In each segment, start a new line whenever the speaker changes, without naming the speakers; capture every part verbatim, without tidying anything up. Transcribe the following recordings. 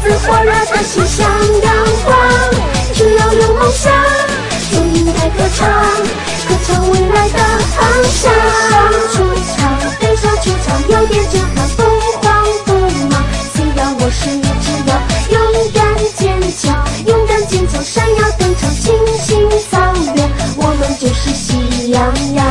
自火热的心像阳光。只要有梦想，就应该歌唱，歌唱未来的方向。出场，悲伤出场，有点震撼，不慌不忙。虽然我是一只羊，勇敢坚强，勇敢坚强，闪耀登场，清新草原，我们就是喜羊羊。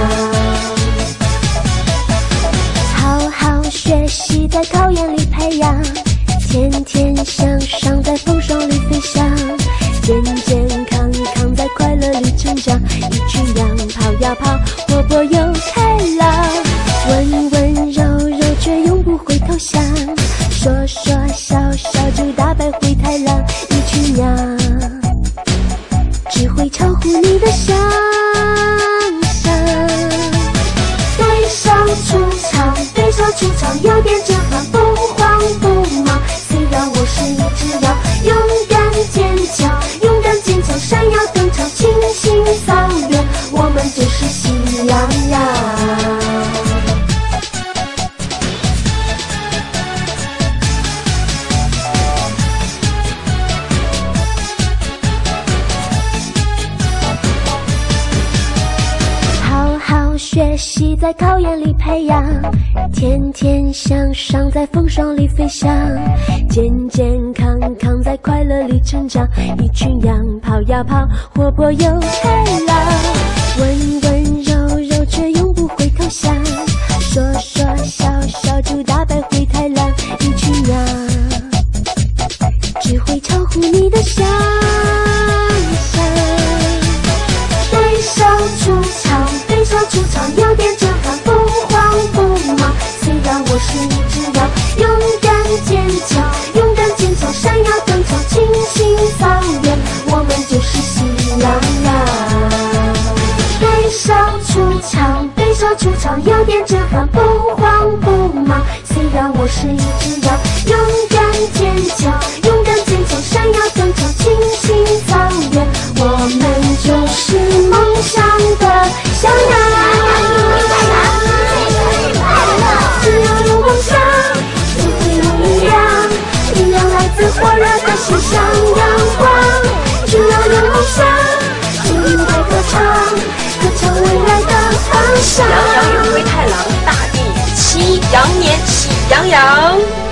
好好学习，在考验里培养，天天向上，在风霜里飞翔，健健康康，在快乐里成长。一群羊跑呀跑，活泼又开朗，温温柔柔却永不会投降，说说笑笑就打败灰太狼。一群羊只会超乎你的想象。悲伤出场，悲伤出场，有点震撼，不慌不忙。虽然我是一只羊，勇敢坚强，勇敢坚强，闪耀登场，清新草原，我们就是喜羊羊。好好学习，在考验里培养，天天向上，在风霜里飞翔，健健康康，在快乐里成长。一群羊跑呀跑，活泼又开朗，温温柔柔却永不会投降，说说笑笑就打败灰太狼。一群羊只会超乎你的想象。悲伤出场，悲伤出场，有点震撼，不慌不忙。虽然我是一只羊，勇敢坚强，勇敢坚强，闪耀登场，清新草原，我们就是喜羊羊。悲伤出场，悲伤出场，有点震撼，不慌不忙。虽然我是一只羊，勇敢坚强，勇敢坚强，闪耀登场，清新草原，我们就是梦想的小羊。只要有梦想，就会有力量，力量来自火热的心像阳光。只要有梦想，就应该歌唱，歌唱未来的方向。
羊羊与灰太狼，大地与七羊年喜羊羊。